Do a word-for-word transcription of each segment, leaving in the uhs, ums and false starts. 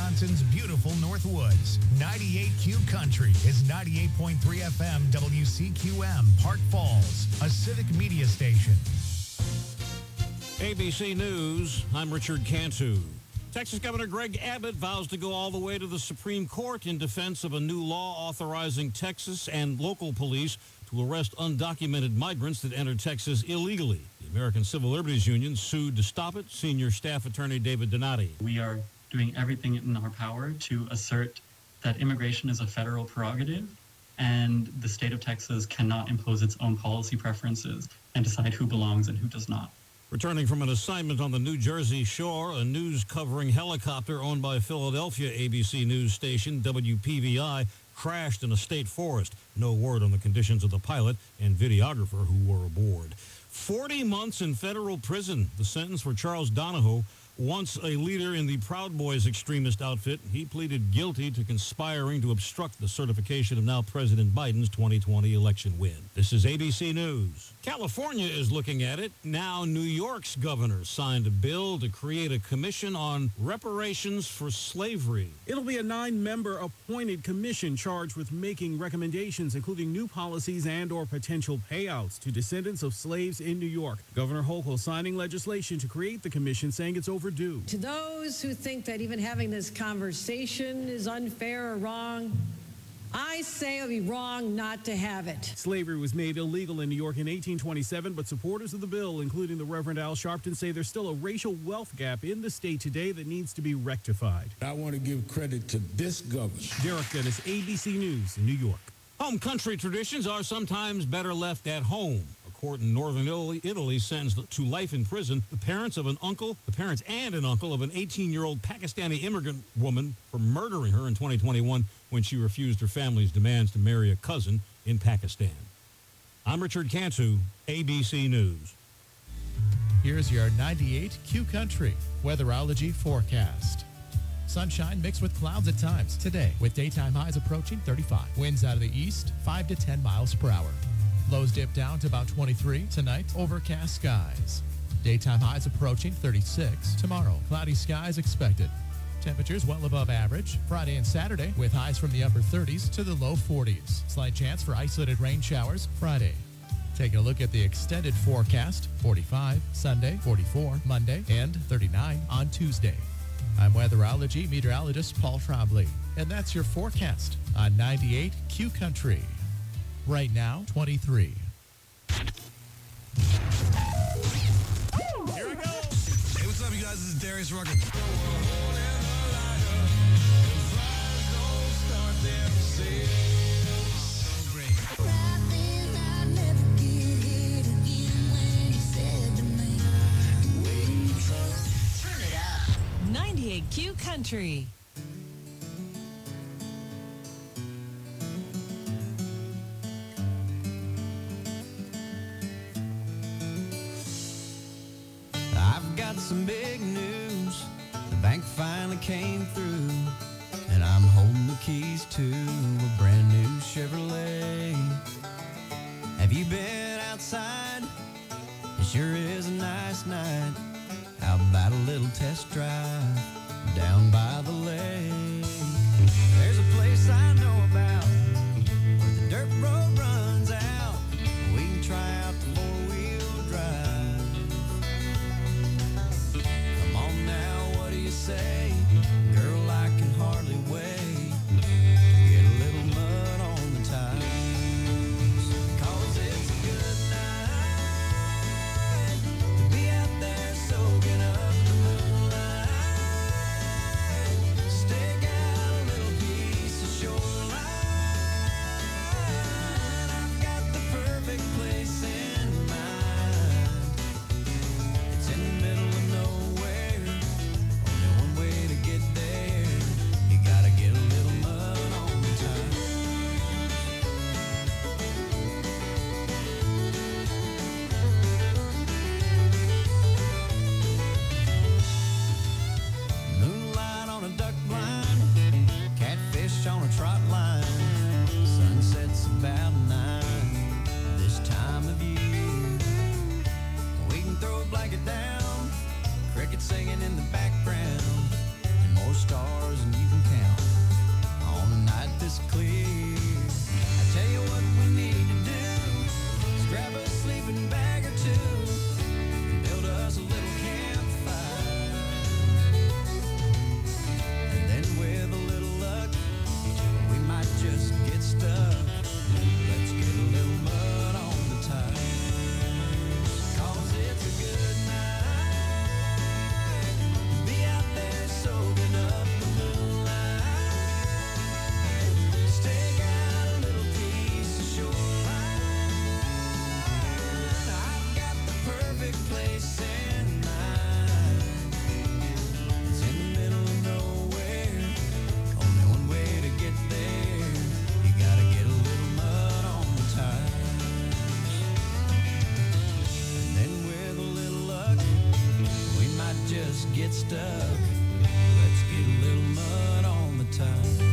Wisconsin's beautiful Northwoods. ninety-eight Q Country is ninety-eight point three F M W C Q M, Park Falls, a civic media station. A B C News, I'm Richard Cantu. Texas Governor Greg Abbott vows to go all the way to the Supreme Court in defense of a new law authorizing Texas and local police to arrest undocumented migrants that enter Texas illegally. The American Civil Liberties Union sued to stop it. Senior staff attorney David Donati. We are doing everything in our power to assert that immigration is a federal prerogative and the state of Texas cannot impose its own policy preferences and decide who belongs and who does not. Returning from an assignment on the New Jersey shore, a news-covering helicopter owned by Philadelphia A B C News station W P V I crashed in a state forest. No word on the conditions of the pilot and videographer who were aboard. forty months in federal prison, the sentence for Charles Donahoe, once a leader in the Proud Boys extremist outfit. He pleaded guilty to conspiring to obstruct the certification of now President Biden's twenty twenty election win. This is A B C News. California is looking at it. Now New York's governor signed a bill to create a commission on reparations for slavery. It'll be a nine-member appointed commission charged with making recommendations, including new policies and or potential payouts to descendants of slaves in New York. Governor Hochul signing legislation to create the commission, saying it's overdue. To those who think that even having this conversation is unfair or wrong, I say it would be wrong not to have it. Slavery was made illegal in New York in eighteen twenty-seven, but supporters of the bill, including the Reverend Al Sharpton, say there's still a racial wealth gap in the state today that needs to be rectified. I want to give credit to this governor. Derek Dennis, A B C News in New York. Home country traditions are sometimes better left at home. A court in northern Italy, Italy sentenced to life in prison the parents of an uncle, the parents and an uncle of an eighteen-year-old Pakistani immigrant woman for murdering her in twenty twenty-one when she refused her family's demands to marry a cousin in Pakistan. I'm Richard Cantu, A B C News. Here's your ninety-eight Q Country weatherology forecast. Sunshine mixed with clouds at times today, with daytime highs approaching thirty-five. Winds out of the east, five to ten miles per hour. Lows dip down to about twenty-three. Tonight, overcast skies. Daytime highs approaching thirty-six. Tomorrow, cloudy skies expected. Temperatures well above average. Friday and Saturday, with highs from the upper thirties to the low forties. Slight chance for isolated rain showers Friday. Taking a look at the extended forecast, forty-five Sunday, forty-four Monday, and thirty-nine on Tuesday. I'm weatherology meteorologist Paul Trombley, and that's your forecast on ninety-eight Q Country. Right now, twenty-three. Here we go. Hey, what's up, you guys? This is Darius Rucker. So great. Turn it up. ninety-eight Q Country. I've got some big news. The bank finally came through, and I'm holding the keys to a brand new Chevrolet. Have you been outside? It sure is a nice night. How about a little test drive down by the lake? There's a place I know about where the dirt road runs out. We can try out the four-wheel drive. Come on now, what do you say? Girl, I can hardly wait to get a little mud on the tires. 'Cause it's a good night to be out there soaking up the moonlight. get stuck. Let's get a little mud on the tire.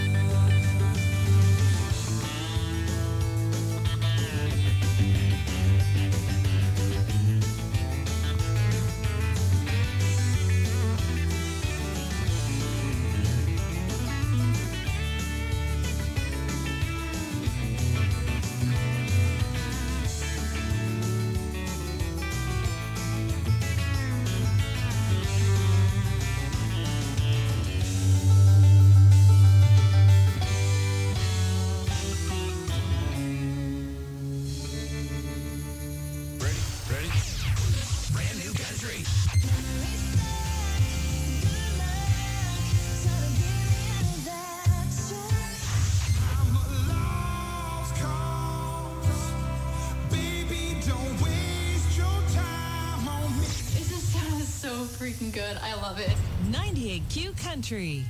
Freaking good. I love it. ninety-eight Q Country.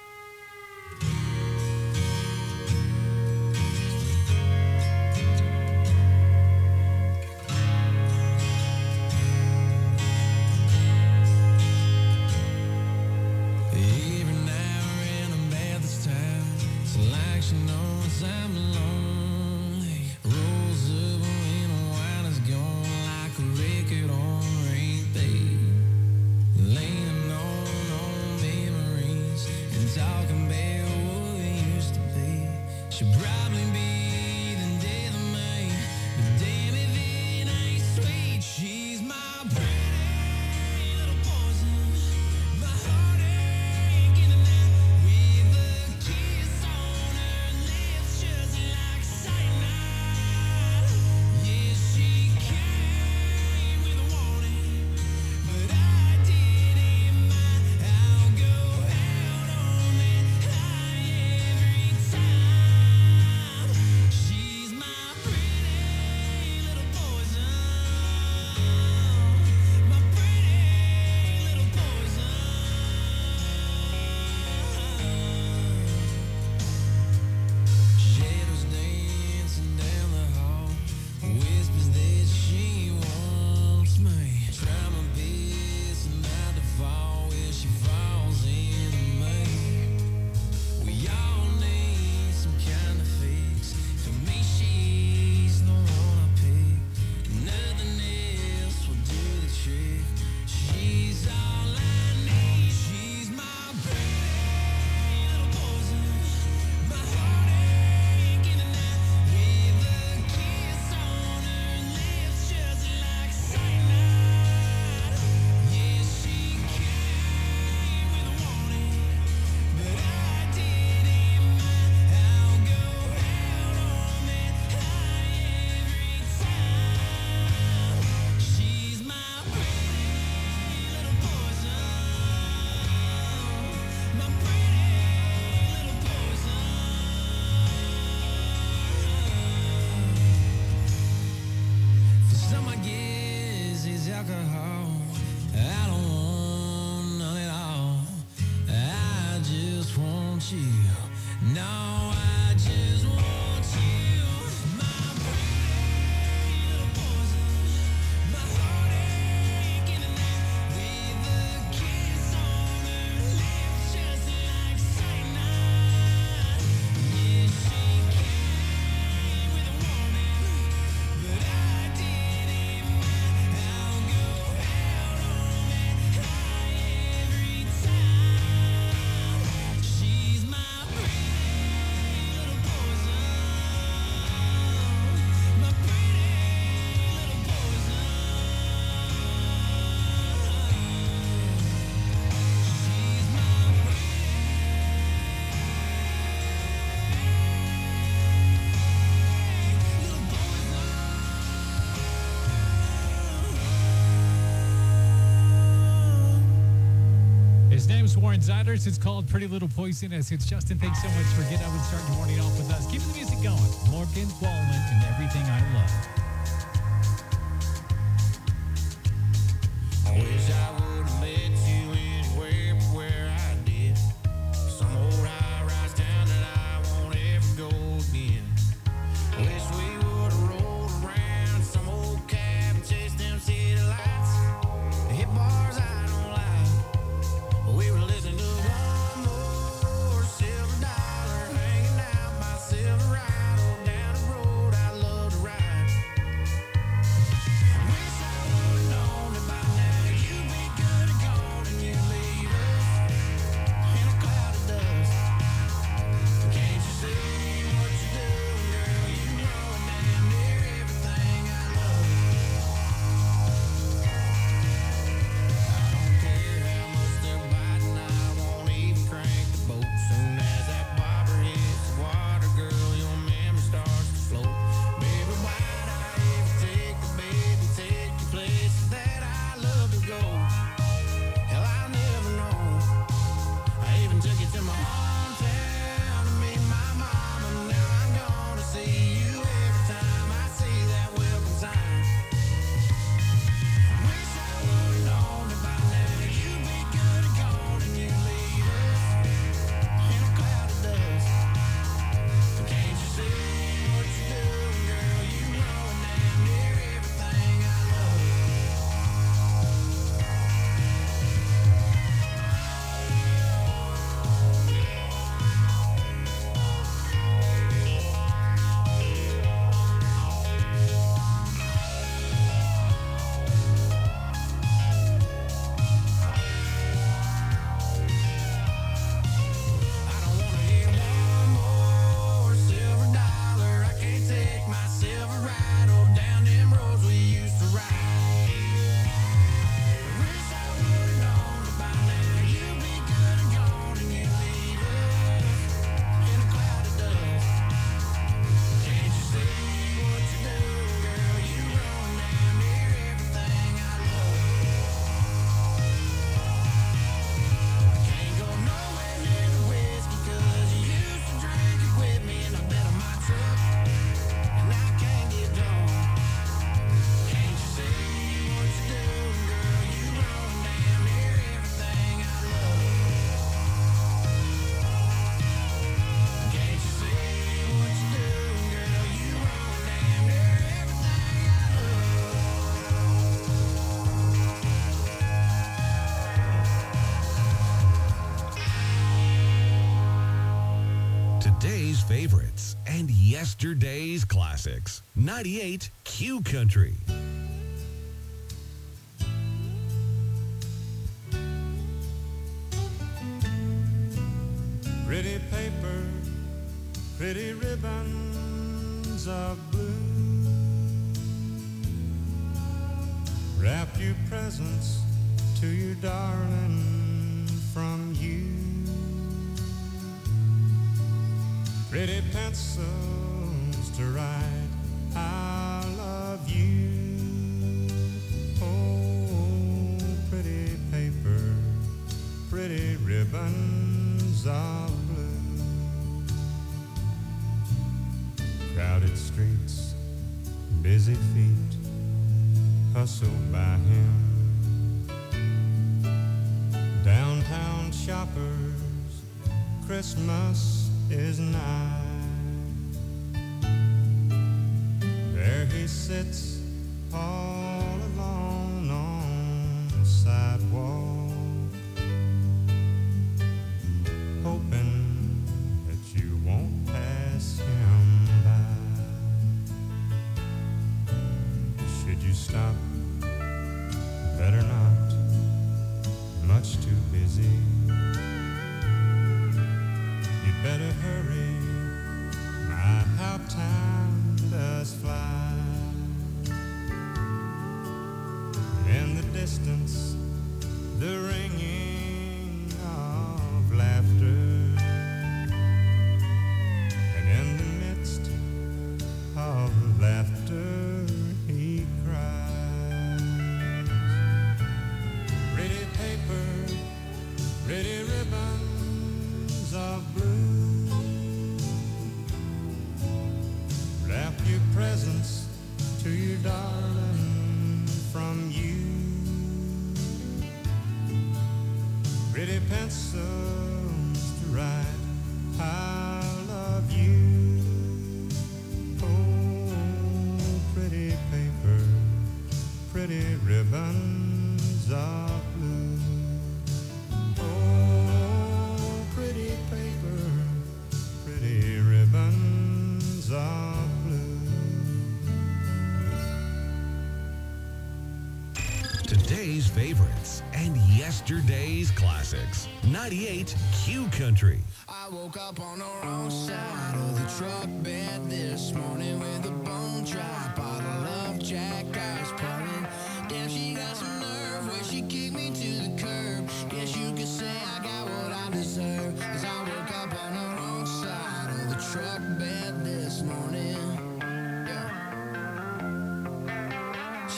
Warren Ziders. It's called Pretty Little Poisonous. It's Justin. Thanks so much for getting up and starting your morning off with us. Keeping the music going. Morgan Wallen and Everything I Love. I wish I would have met you anywhere but where I did. Some old high-rise town that I won't ever go again. Wish we would have rolled around some old cab and chased them city lights. Hit bars I don't like. Soon as that bobber hits the water, girl, your memory starts to float. Baby, why'd I ever take the baby, take the places that I love to go? Hell, I'll never know. I even took you to my hometown to meet my mama. Now I'm gonna see you every time I see that welcome sign. Wish I would've known about now. You'd be good and gone and you leave us in a cloud of dust. But can't you see what you're doing, girl? You ruin damn near everything I love. I don't wanna hear one more silver dollar. I can't take my silver rattle down them roads we used to ride. Wish I would've known about now. You'd be good and gone and you leave us in a cloud of dust. Can't you see what you do, girl? You ruin damn near everything I love. Can't go nowhere near the whiskey 'cause you used to drink it with me and I bet on my truck and I can't get done. Can't you see what you do, girl? You ruin damn near everything I love. Can't you see what you do, girl? You ruin damn near everything I Today's favorites and yesterday's classics. ninety-eight Q Country. Pretty paper, pretty ribbons of blue. Wrap your presents to your darling from you. Pretty pencils to write I love you. Oh, pretty paper, pretty ribbons of blue. Crowded streets, busy feet, hustle by him. Downtown shoppers, Christmas is nigh. There he sits all alone on the sidewalk, hoping that you won't pass him by. Should you stop? Better not, much too busy. You'd better hurry, my how time does fly. In the distance, the ringing of laughter, and in the midst of the laughter he cries. Pretty paper, pretty ribbons of blue. Wrap your presents to your darling from you. Pretty pencils to write I love you. Oh, pretty paper, pretty ribbons of blue. Oh, pretty paper, pretty ribbons of blue. Today's favorites and yesterday's classics. ninety-eight Q Country. I woke up on the wrong side of the truck bed this morning with a bone dry bottle of Jack Ice pouring. Damn, she got some nerve when she kicked me to the curb. Guess you could say I got what I deserve, 'cause I woke up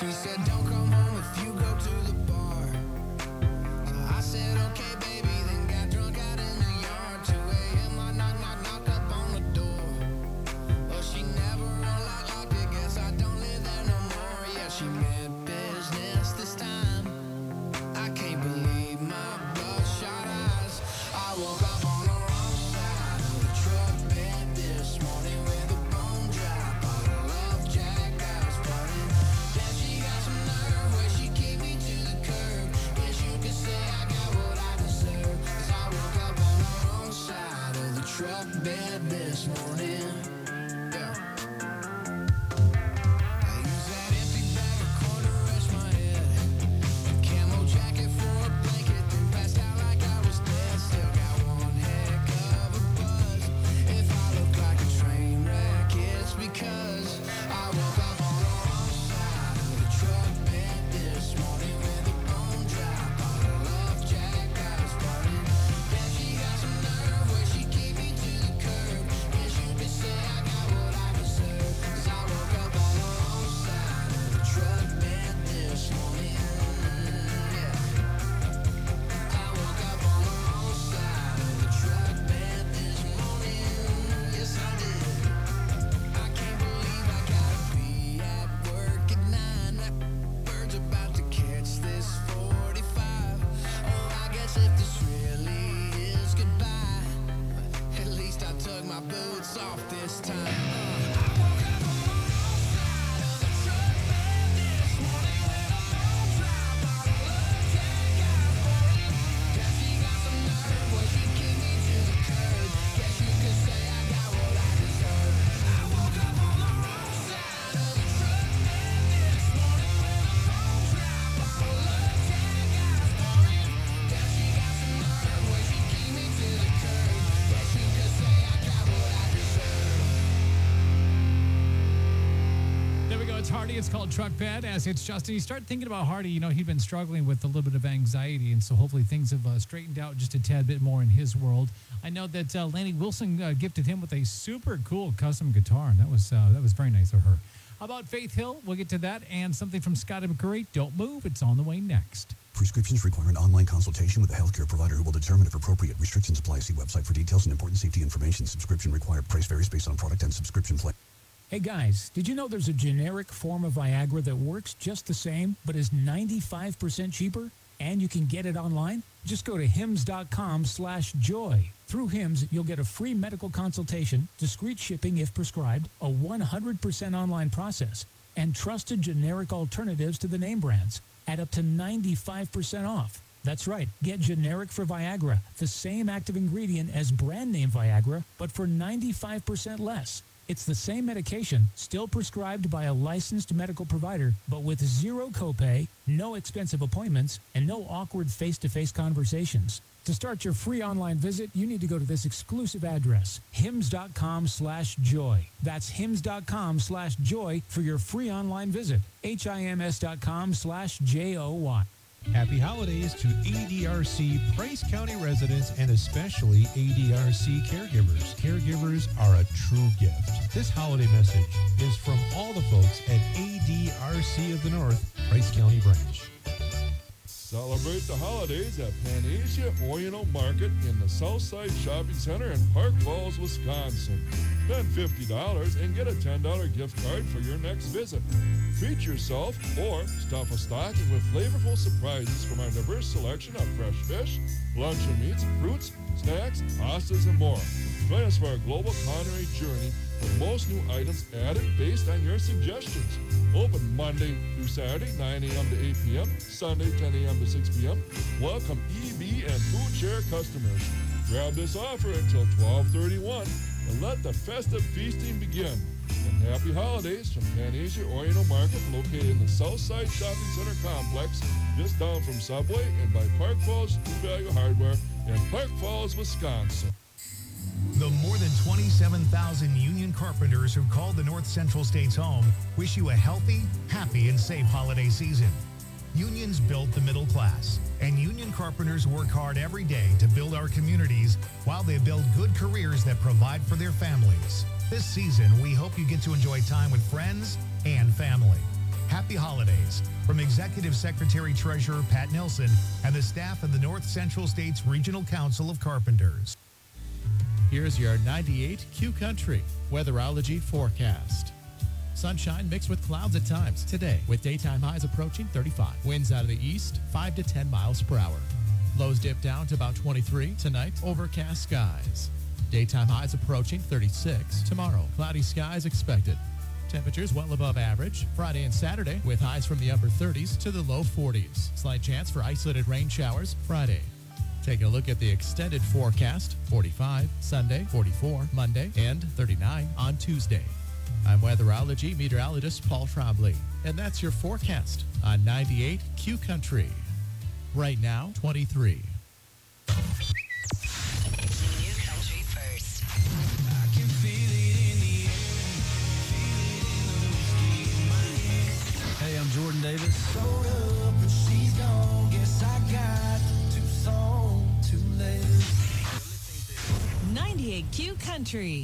She said, don't come home if you go to the bar. So I said, okay, baby, then got drunk out in the yard. two a.m. I knock, knock, knock up on the door. Well, she never unlocked it, guess I don't live there no more. Yeah, she meant business this time. I can't believe my bloodshot eyes. I woke up on the wrong side of the truck bed this morning with a bone dry bottle of Jack I was burning. Then she got some nerve where she kicked me to the curb. Guess you could say I got what I deserve. 'Cause I woke up on the wrong side of the truck bed this morning. Yeah. I use that empty bag of corn to rest my head. A camo jacket for a blanket, then passed out like I was dead. Still got one heck of a buzz. If I look like a train wreck, it's because I woke up on the wrong side of the truck bed this morning with a bone dry bottle of Jack I was burning. Then she got some nerve where she kicked me to the curb. Guess you could say I got what I deserve. 'Cause I woke up on the wrong side of the truck bed this morning. Yeah. I woke up on the wrong side of the truck bed this morning. Yes, I did. I can't believe I gotta be at work at nine. That bird's about to catch this forty-five. Oh, I guess if this really is goodbye, at least I took my boots off this time. I woke up on the wrong side of the truck bed this morning with a bone dry bottle of Jack I was burning. Guess she got some nerve where she kicked me to the curb. Guess you could say I got what I deserve. I woke up on the wrong side of the truck bed this morning with a bone dry bottle of Jack I was burning. Guess she got some nerve where she kicked me to the curb. Guess you could say I got what I deserve. There we go. It's Hardy. It's called Truck Bed. As it's Justin, you start thinking about Hardy. You know, he'd been struggling with a little bit of anxiety, and so hopefully things have uh, straightened out just a tad bit more in his world. I know that uh, Lanny Wilson uh, gifted him with a super cool custom guitar, and that was uh, that was very nice of her. How about Faith Hill? We'll get to that, and something from Scotty McCurry. Don't move. It's on the way next. Prescriptions require an online consultation with a healthcare provider who will determine if appropriate. Restrictions apply. See website for details and important safety information. Subscription required. Price varies based on product and subscription plan. Hey guys, did you know there's a generic form of Viagra that works just the same, but is ninety-five percent cheaper? And you can get it online? Just go to hims.com slash joy. Through Hims, you'll get a free medical consultation, discreet shipping if prescribed, a one hundred percent online process, and trusted generic alternatives to the name brands at up to ninety-five percent off. That's right. Get generic for Viagra, the same active ingredient as brand name Viagra, but for ninety-five percent less. It's the same medication, still prescribed by a licensed medical provider, but with zero copay, no expensive appointments, and no awkward face-to-face conversations. To start your free online visit, you need to go to this exclusive address, hims.com slash joy. That's hims.com slash joy for your free online visit. H-I-M-S.com slash J-O-Y. Happy holidays to A D R C Price County residents and especially A D R C caregivers. Caregivers are a true gift. This holiday message is from all the folks at A D R C of the North, Price County branch. Celebrate the holidays at Pan-Asia Oriental Market in the Southside Shopping Center in Park Falls, Wisconsin. Spend fifty dollars and get a ten dollars gift card for your next visit. Treat yourself or stuff a stocking with flavorful surprises from our diverse selection of fresh fish, luncheon meats, fruits, snacks, pastas, and more. Join us for our global culinary journey with most new items added based on your suggestions. Open Monday through Saturday, nine a.m. to eight p.m., Sunday, ten a.m. to six p.m. Welcome E B and Food Share customers. Grab this offer until twelve thirty-one and let the festive feasting begin. And happy holidays from Pan-Asia Oriental Market, located in the Southside Shopping Center complex, just down from Subway and by Park Falls True Value Hardware in Park Falls, Wisconsin. The more than twenty-seven thousand union carpenters who called the North Central States home wish you a healthy, happy, and safe holiday season. Unions built the middle class, and union carpenters work hard every day to build our communities while they build good careers that provide for their families. This season, we hope you get to enjoy time with friends and family. Happy holidays from Executive Secretary Treasurer Pat Nelson and the staff of the North Central States Regional Council of Carpenters. Here's your ninety-eight Q Country weatherology forecast. Sunshine mixed with clouds at times today with daytime highs approaching thirty-five. Winds out of the east, five to ten miles per hour. Lows dip down to about twenty-three tonight, overcast skies. Daytime highs approaching thirty-six. Tomorrow, cloudy skies expected. Temperatures well above average Friday and Saturday with highs from the upper thirties to the low forties. Slight chance for isolated rain showers Friday. Taking a look at the extended forecast, forty-five Sunday, forty-four Monday, and thirty-nine on Tuesday. I'm weatherology meteorologist Paul Trombley, and that's your forecast on ninety-eight Q Country. Right now, twenty-three. New country first. I can feel it in the air, feel it in the whiskey in my hand. Hey, I'm Jordan Davis. Sold up and she's gone. Guess I got too soon, too late. ninety-eight Q Country.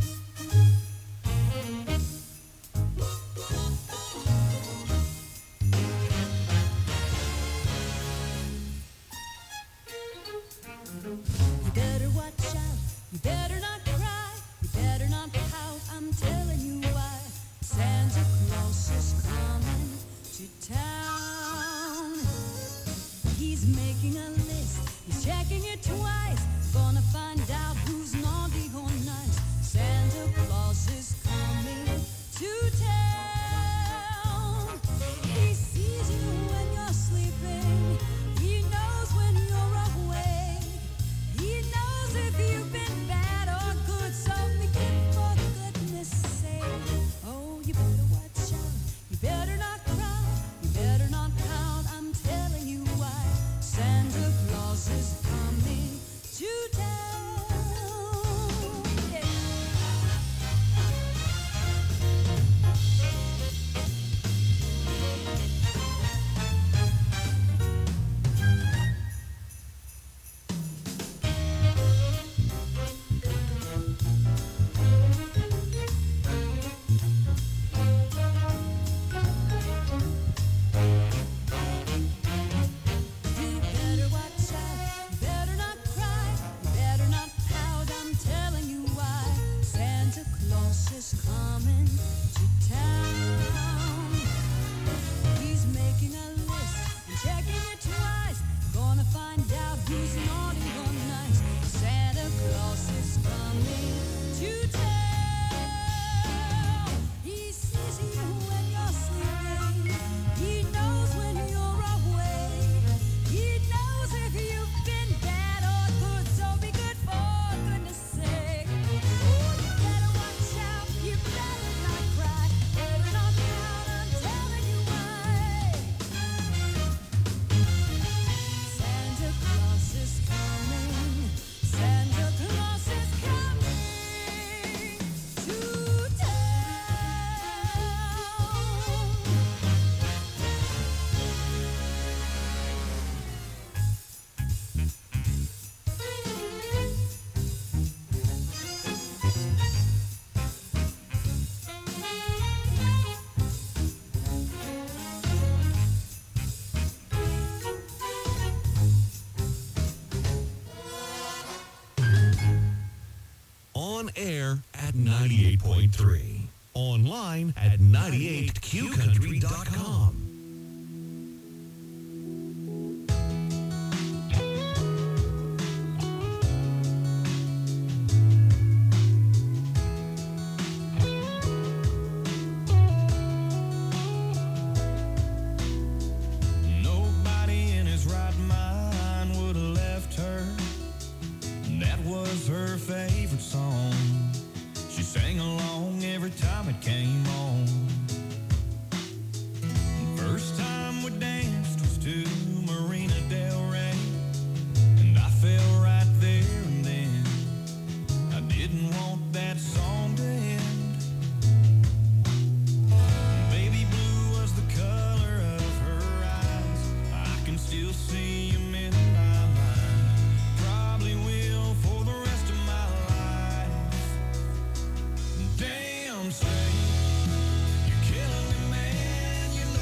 You better watch out, you better not cry, you better not pout, I'm telling you why. Santa Claus is coming to town. He's making a list, he's checking it twice, gonna find out who's naughty or nice. Santa Claus is coming to town. He sees you when you're sleeping, he knows when you're awake. He knows if you've been bad or good, so begin for goodness sake. Oh, you better watch out, you better not cry, you better not pout, I'm telling you why. Santa Claus is coming to town. Yeah. You better watch out, you better not cry, you better not pout, I'm telling you why. Santa Claus is coming to town. He's making a list and checking it twice, gonna find out who's naughty or nice. Santa Claus is coming to town. He sees you when you're sleeping, he knows when you're awake. He knows if you've been bad or good, so be good for goodness sake. Oh, you better watch out, you better not cry, better not pout, I'm telling you why. Santa Claus is coming, Santa Claus is coming to On air at ninety-eight point three. Online at ninety-eight q country dot com. Nobody in his right mind would have left her. That was her favorite song. She sang along every time it came on. First time we danced was to Marina Del Rey, and I fell right there and then. I didn't want that song to end. Baby blue was the color of her eyes. I can still see him in my mind. Probably will for the rest of my life. Damn straight, you're killing me, man. You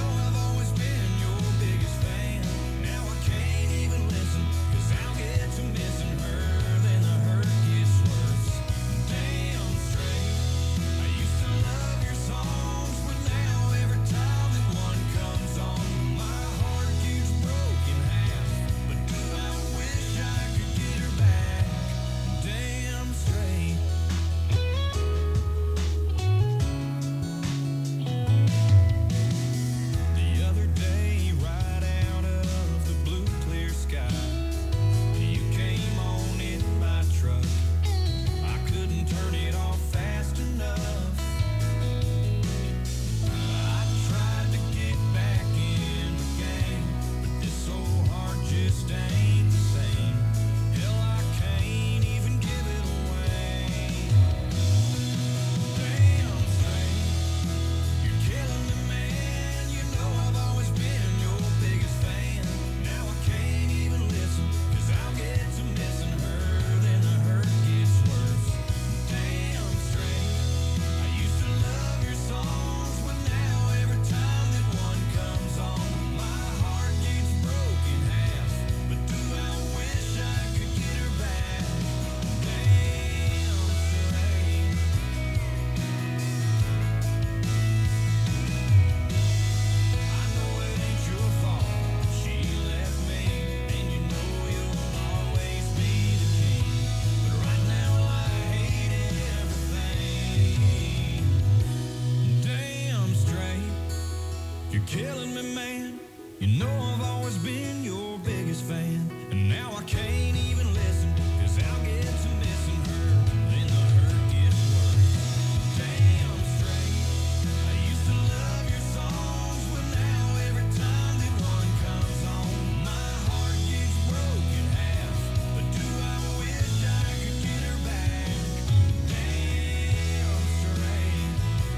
You're killing me, man. You know I've always been your biggest fan. And now I can't even listen, cause I'll get to missing her. Then the hurt gets worse. Damn straight. I used to love your songs, but now every time that one comes on, my heart gets broken half. But do I wish I could get her back? Damn straight.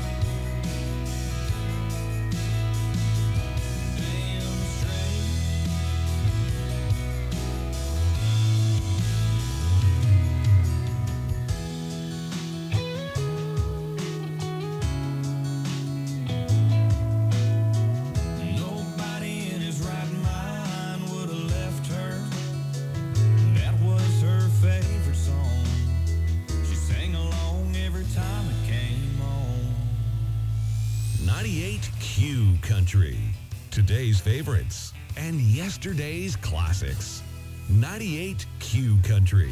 Damn straight. Nobody in his right mind would have left her. That was her favorite song. She sang along every time it came on. ninety-eight Q Country. Today's favorites and yesterday's classics. ninety-eight Q Country.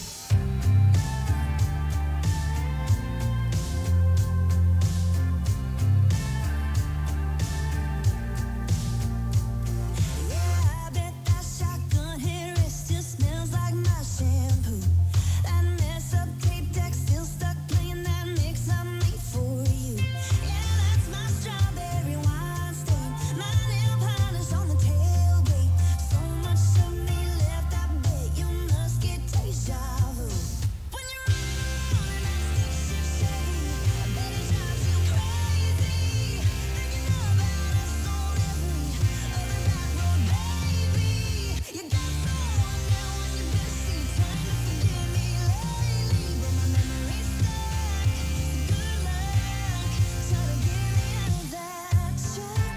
I bet that shotgun hair it still smells like my shampoo. That mess up tape deck still stuck playing that mix I made for you. Yeah, that's my strawberry wine stain. My nail polish on the tailgate. So much of me left, I bet you must get deja vu. When you're rolling that stick shift Chevy, I bet it drives you crazy. Thinking about us on every other back road, baby. You got someone now on your bestie trying to forget me lately, but my memory's stuck. Good luck, try to get me out of that check.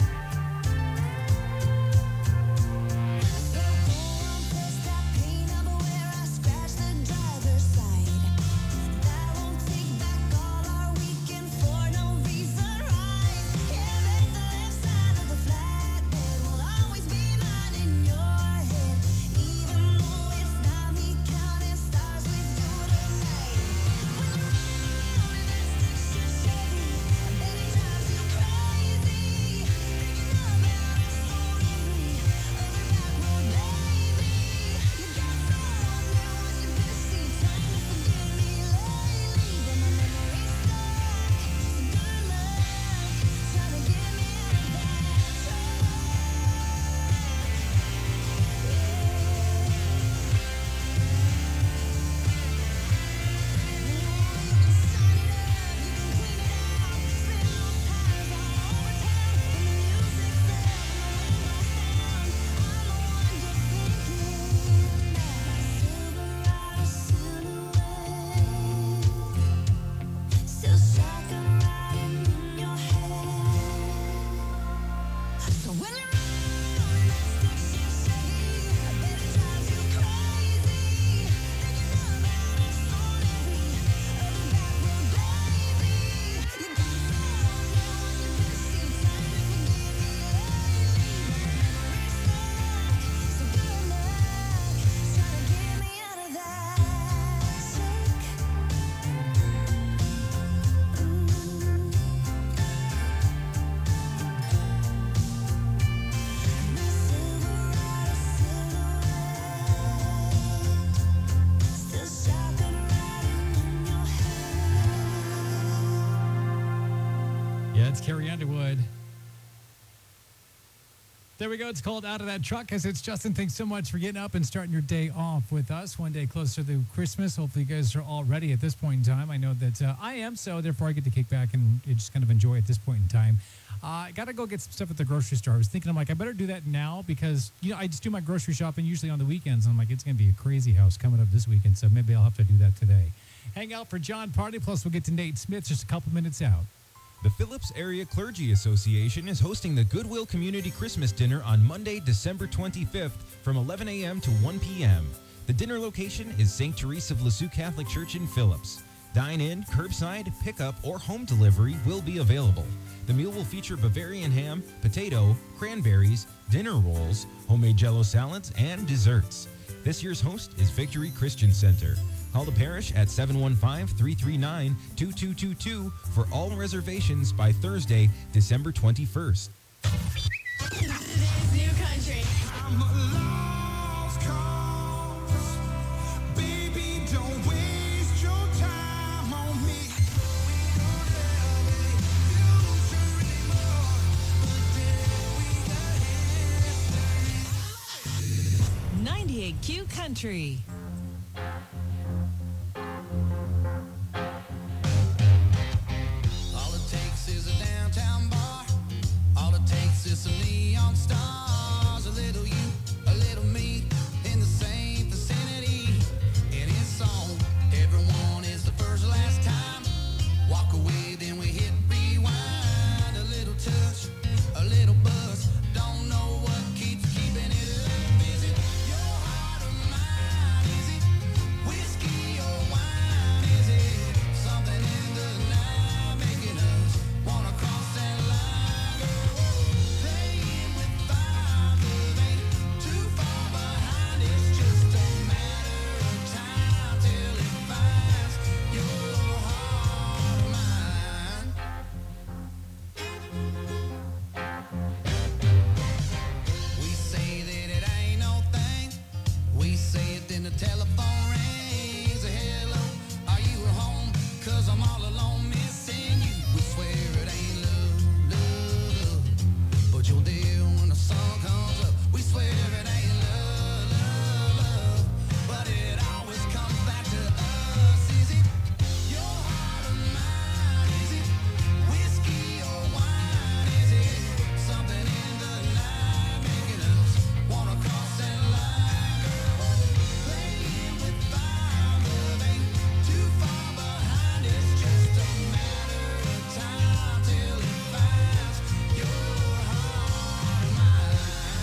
So go on, press that paint up where I scratched the driver's side. That won't take back all our weekend for no reason, right? Yeah, bet the left side of the flatbed will always be mine in your head, even though it's not me counting stars with you tonight. When you're rolling that stick shift Chevy, I bet it drives you crazy. Thinking about us on every other back road, baby. You got someone now on your bestie trying to forget me lately, but my memory's stuck. Good luck, try to get me out of that Still shotgun riding in your head. So when you're rolling that stick shift Chevy, I bet it drives you crazy. Thinking about us on every other back road, baby. You got someone now on your bestie trying to forget me lately, but my memory's stuck. So good luck, try to get me out of that check. Still shotgun riding in your head. Yeah, it's Carrie Underwood. There we go. It's called Out of That Truck as it's Justin. Thanks so much for getting up and starting your day off with us. One day closer to Christmas. Hopefully you guys are all ready at this point in time. I know that uh, I am, so therefore I get to kick back and just kind of enjoy at this point in time. Uh, I got to go get some stuff at the grocery store. I was thinking, I'm like, I better do that now because, you know, I just do my grocery shopping usually on the weekends. And I'm like, it's going to be a crazy house coming up this weekend, so maybe I'll have to do that today. Hang out for John Party, plus we'll get to Nate Smith just a couple minutes out. The Phillips Area Clergy Association is hosting the Goodwill Community Christmas Dinner on Monday, December twenty-fifth from eleven a.m. to one p.m. The dinner location is Saint Teresa of Lisieux Catholic Church in Phillips. Dine-in, curbside, pickup, or home delivery will be available. The meal will feature Bavarian ham, potato, cranberries, dinner rolls, homemade Jell-O salads, and desserts. This year's host is Victory Christian Center. Call the parish at seven one five, three three nine, two two two two for all reservations by Thursday, December twenty-first. Q Country. All it takes is a downtown bar. All it takes is some neon stars. A little you, a little me, in the same vicinity. And it's on. Everyone is the first last time. Walk away, then we hit rewind. A little touch, a little buzz. Don't know what keeps keeping it up. Is it your heart or mine? Is it whiskey or wine? Is it something in the night making us wanna cross that line? Playing with fire, but ain't too far behind. It's just a matter of time till it finds your heart or mine. We say that it ain't no thing. We say it, then the telephone rings. Hello, are you at home? Cause I'm all alone missing you. We swear it ain't love, love, love. But you'll deal when the sun comes up. We swear it ain't love, love, love. But it always comes back to us. Is it your heart or mine? Is it whiskey or wine? Is it something in the night making us wanna cross that line? Playing with fire, but ain't too far behind. It's just a matter of time till it finds your heart or mine.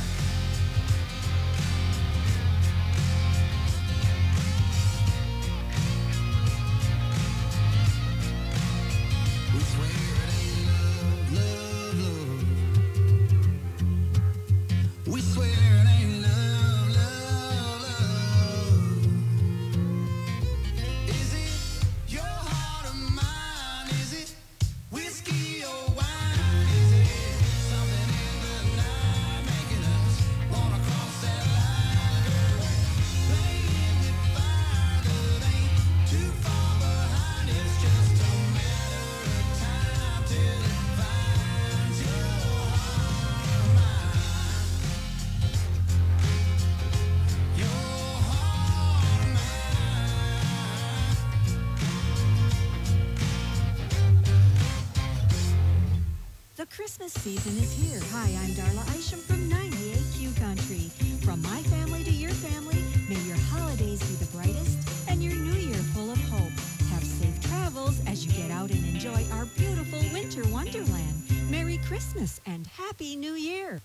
We swear it ain't love, love, love. We swear it ain't love, love, love. Is it your heart or mine? Is it whiskey or wine? Is it something in the night making us wanna cross that line? Playing with fire that ain't too far behind. It's just a matter of time till it finds your heart or mine. Your heart or mine. The Christmas season is here. Hi, I'm Darla Isham from ninety-eight Q Country. From my family to your family, may your holidays be the brightest and your new year full of hope. Have safe travels as you get out and enjoy our beautiful winter wonderland. Merry Christmas and Happy New Year.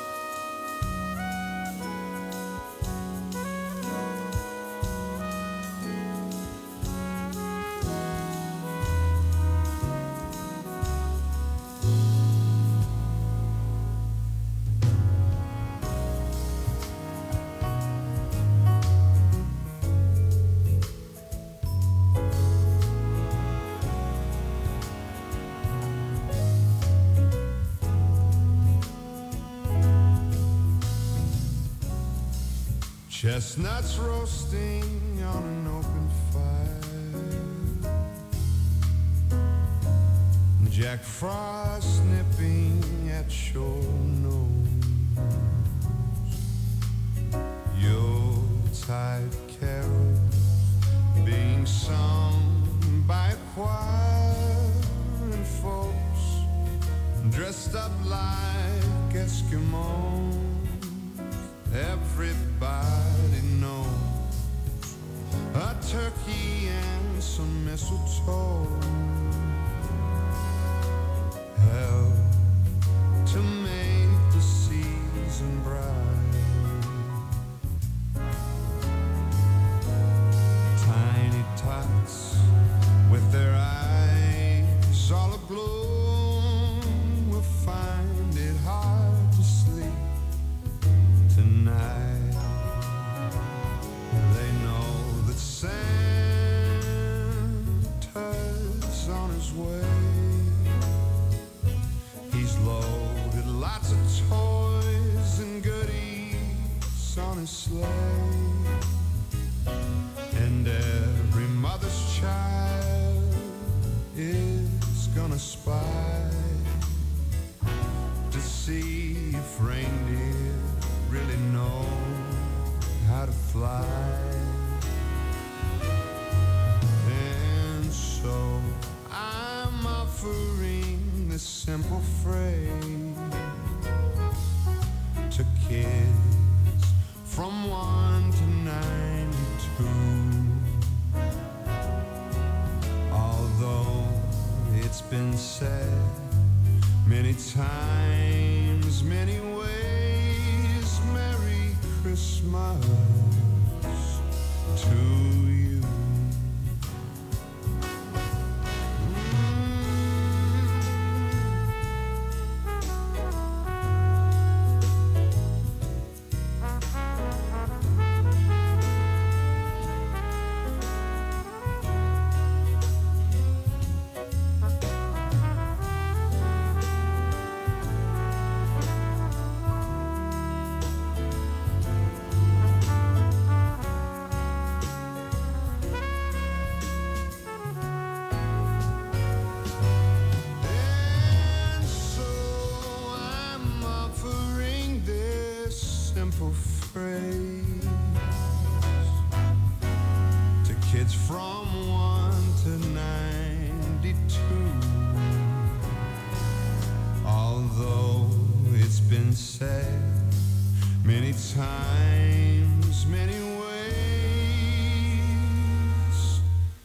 Chestnuts roasting on an open fire, Jack Frost nipping at your nose, Yuletide carols being sung by a choir, and folks dressed up like Eskimos. Everybody knows a turkey and some mistletoe help to make the season bright. Tiny tots with their eyes all aglow will find it hard to sleep tonight. They know that Santa's on his way. He's loaded lots of toys and goodies on his sleigh, and every mother's child is gonna spy to see if reindeer really know how how to fly. And so I'm offering this simple phrase to kids from one to ninety-two. Although it's been said many times, many ways, Merry Christmas to you. And so I'm offering this simple phrase to kids from one to ninety-two. Although it's been said many times, many ways,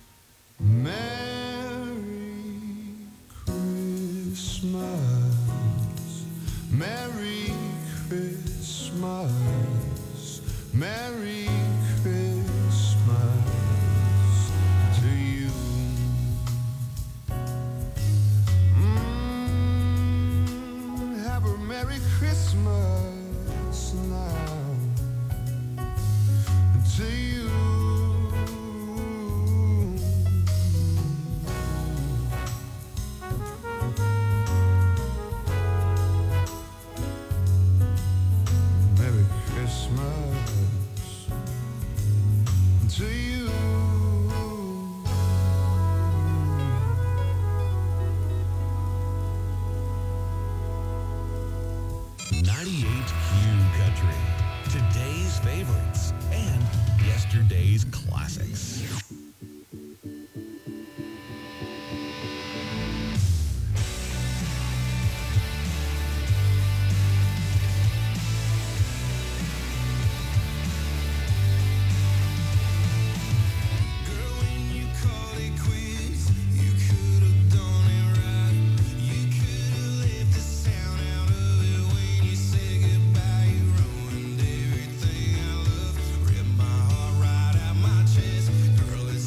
Merry Christmas, Merry Christmas, Merry Christmas to you. Mm, have a Merry Christmas now to you. Merry Christmas to you. ninety-eight Q Country. Today's favorites and yesterday's classics. Everything I love, rip my heart right out my chest. Girl, it's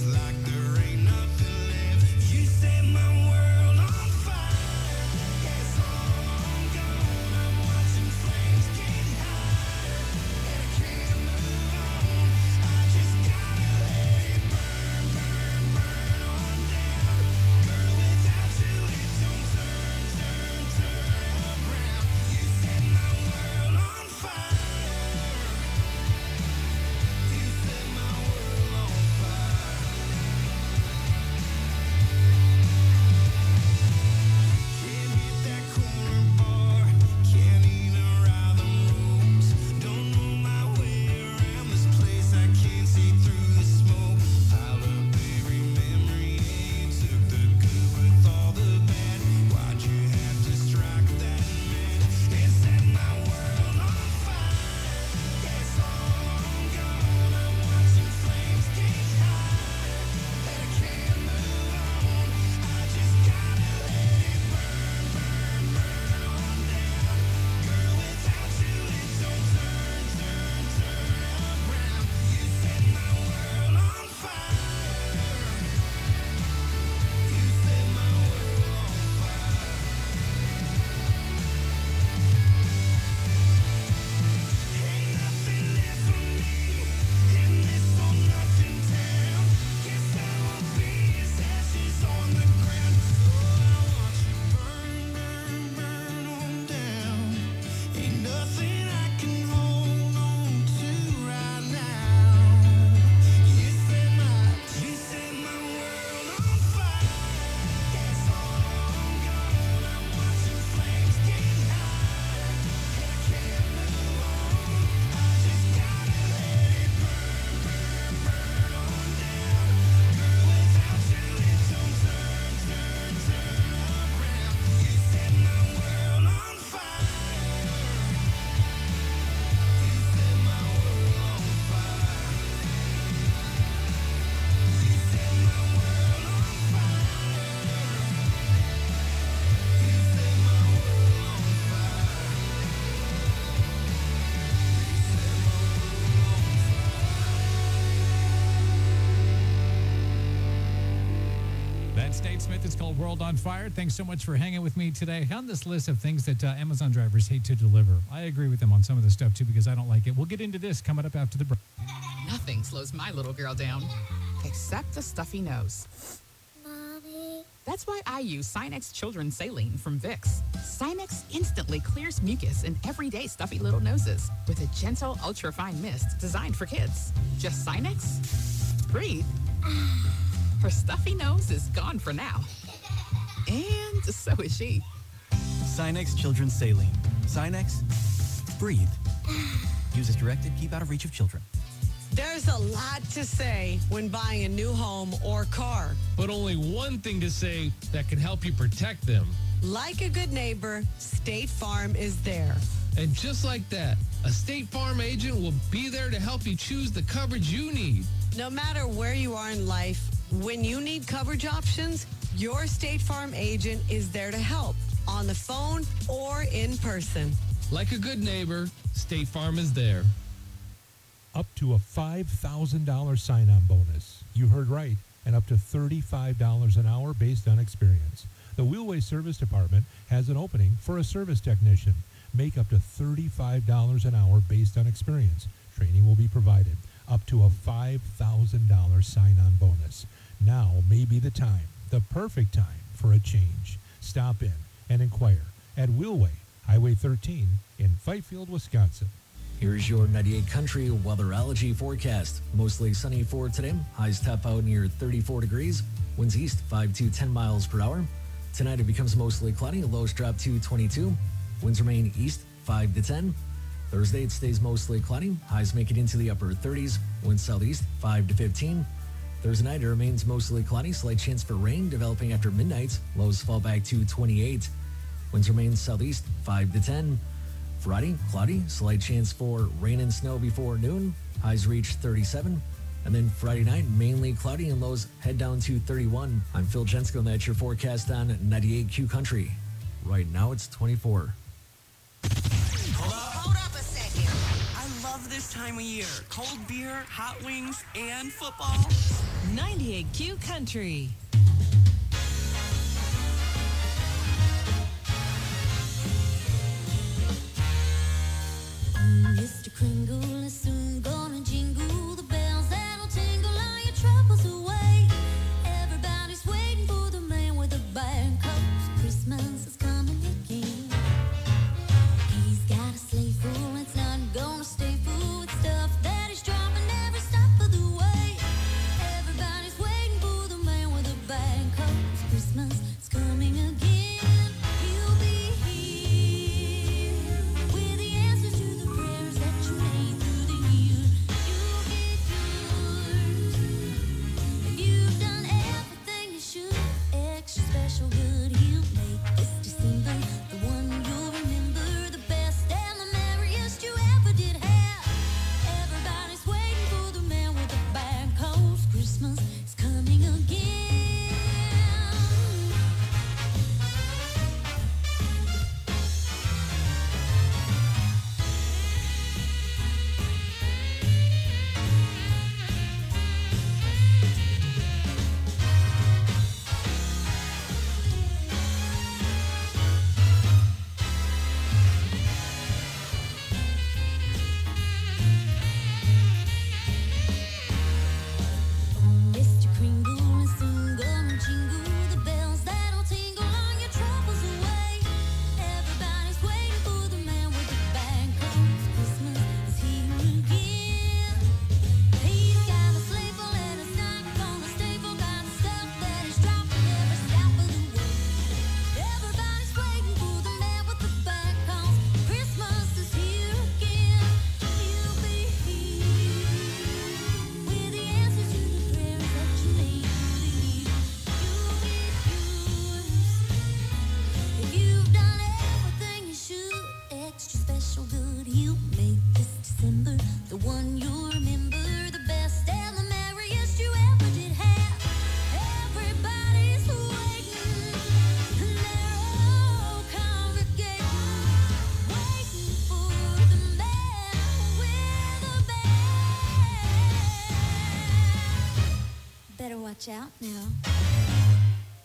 That's Nate Smith. It's called World on Fire. Thanks so much for hanging with me today on this list of things that uh, Amazon drivers hate to deliver. I agree with them on some of the stuff, too, because I don't like it. We'll get into this coming up after the break. Nothing slows my little girl down, except a stuffy nose. Mommy. That's why I use Sinex Children's Saline from Vicks. Sinex instantly clears mucus in everyday stuffy little noses with a gentle, ultra-fine mist designed for kids. Just Sinex? Breathe. Her stuffy nose is gone for now. And so is she. Sinex Children's Saline. Sinex, breathe. Use as directed, keep out of reach of children. There's a lot to say when buying a new home or car. But only one thing to say that can help you protect them. Like a good neighbor, State Farm is there. And just like that, a State Farm agent will be there to help you choose the coverage you need. No matter where you are in life, when you need coverage options, your State Farm agent is there to help on the phone or in person. Like a good neighbor, State Farm is there. Up to a five thousand dollars sign-on bonus. You heard right, and up to thirty-five dollars an hour based on experience. The Wheelway Service Department has an opening for a service technician. Make up to thirty-five dollars an hour based on experience. Training will be provided. Up to a five thousand dollars sign-on bonus. Now may be the time, the perfect time for a change. Stop in and inquire at Wheelway, Highway thirteen in Fifield, Wisconsin. Here's your ninety-eight Country weatherology forecast. Mostly sunny for today. Highs top out near thirty-four degrees. Winds east five to ten miles per hour. Tonight it becomes mostly cloudy. Lows drop to twenty-two. Winds remain east five to ten. Thursday it stays mostly cloudy. Highs make it into the upper thirties. Winds southeast five to fifteen. Thursday night it remains mostly cloudy. Slight chance for rain developing after midnight. Lows fall back to twenty-eight. Winds remain southeast five to ten. Friday, cloudy, slight chance for rain and snow before noon. Highs reach thirty-seven. And then Friday night, mainly cloudy and lows head down to thirty-one. I'm Phil Jensko, and that's your forecast on ninety-eight Q Country. Right now it's twenty-four. Hold up. Hold up a second. I love this time of year. Cold beer, hot wings, and football. ninety-eight Q Country. Mister Kringle is soon gonna jingle the bells that'll tingle all your troubles away. Everybody's waiting for the man with the bag, 'cause Christmas is coming again. He's got a sleigh full, it's not gonna stay full with stuff that he's dropping every stop of the way. Everybody's waiting for the man with the bag, 'cause Christmas is coming again. He'll be here with the answers to the prayers that you made through the year. You'll get yours if you've done everything you should. Extra special good, he'll make this December the one you'll remember, the best and the merriest you ever did have. Everybody's waiting for the man with the bag, 'cause Christmas is coming again. Mister Kringle is soon gonna jingle the bells that'll tingle all your troubles away. Everybody's waiting for the man with the bag, 'cause Christmas is here again. He's got a sleigh full and it's not gonna stay full. Got stuff that he's dropping every step of the way. Everybody's waiting for the man with the bag, 'cause Christmas is here again. He'll be here with the answers to the prayers that you made through the year. You'll get yours if you've done everything you should. Extra special good, he'll make this December the one you'll remember, the best and the merriest you ever did have. Everybody's waiting, and they're all congregating, waiting for the man with the bag. Better watch out now.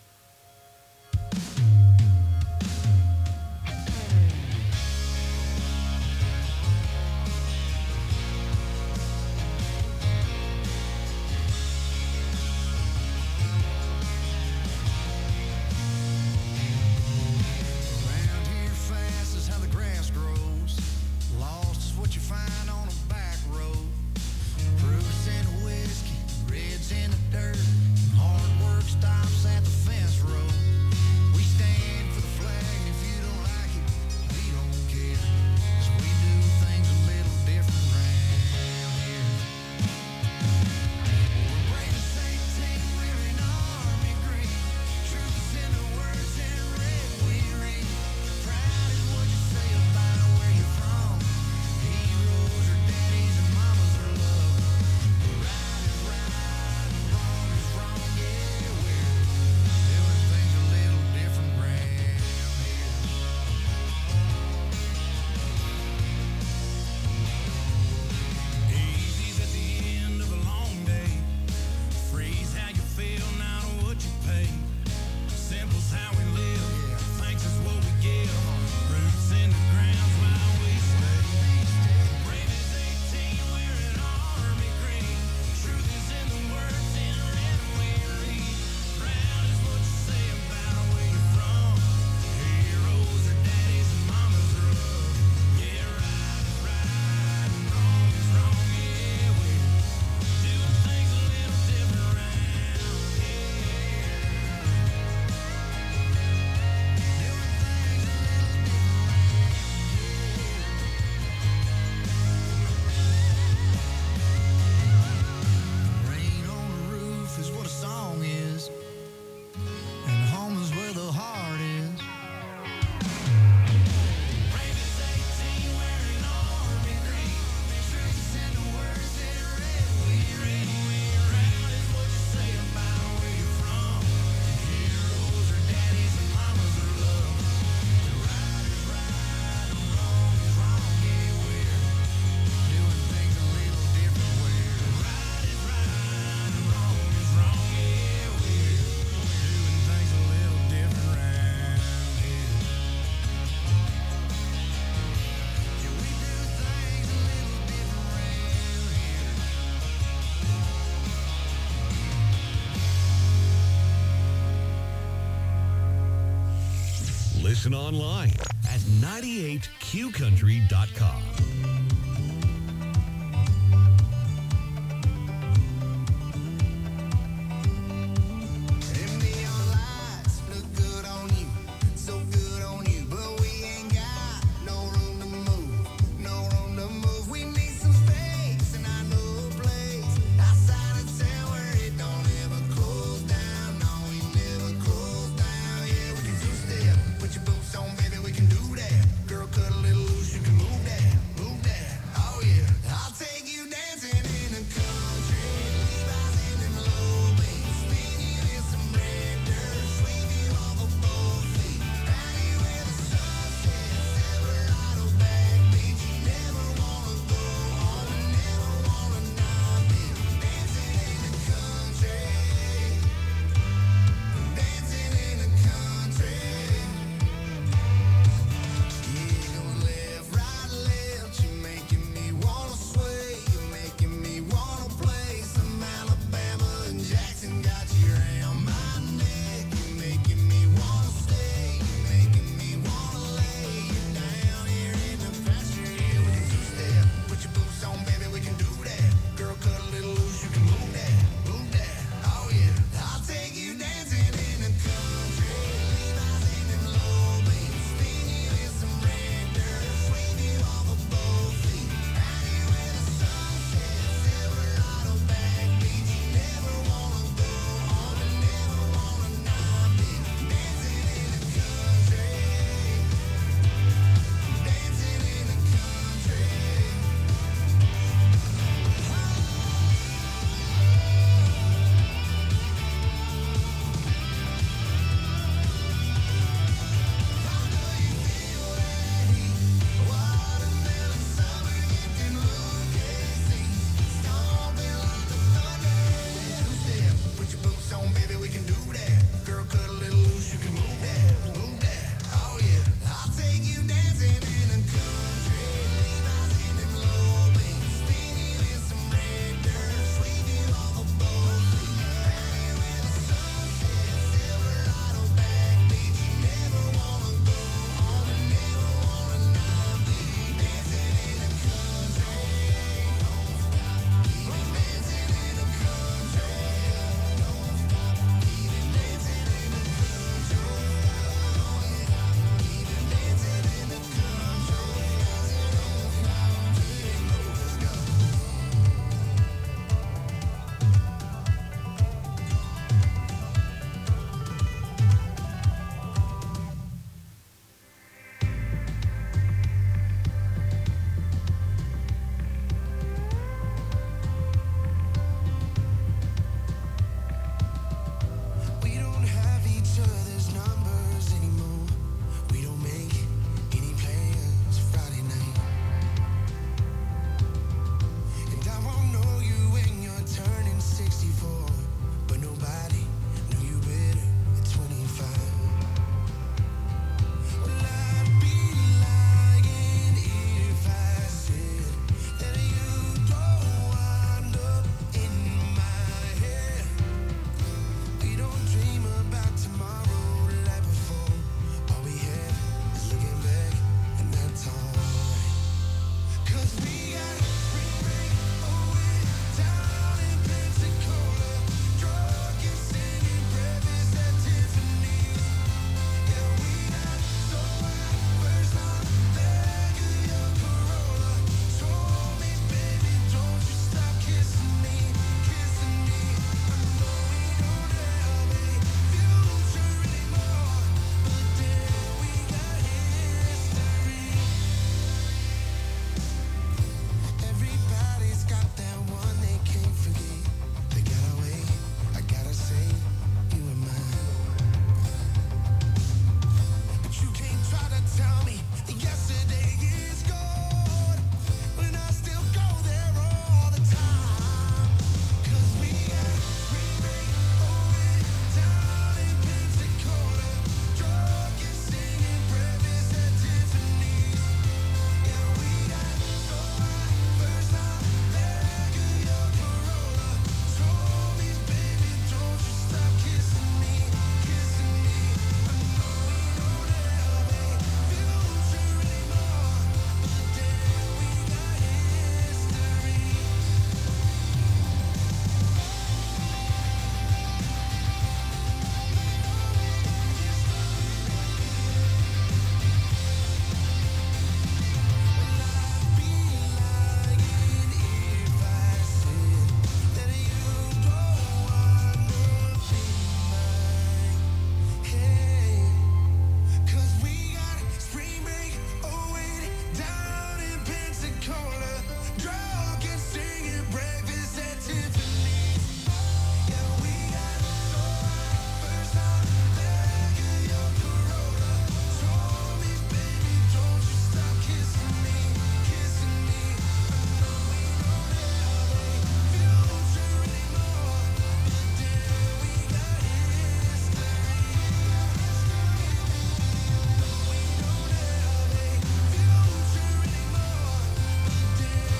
Listen online at ninety-eight q country dot com.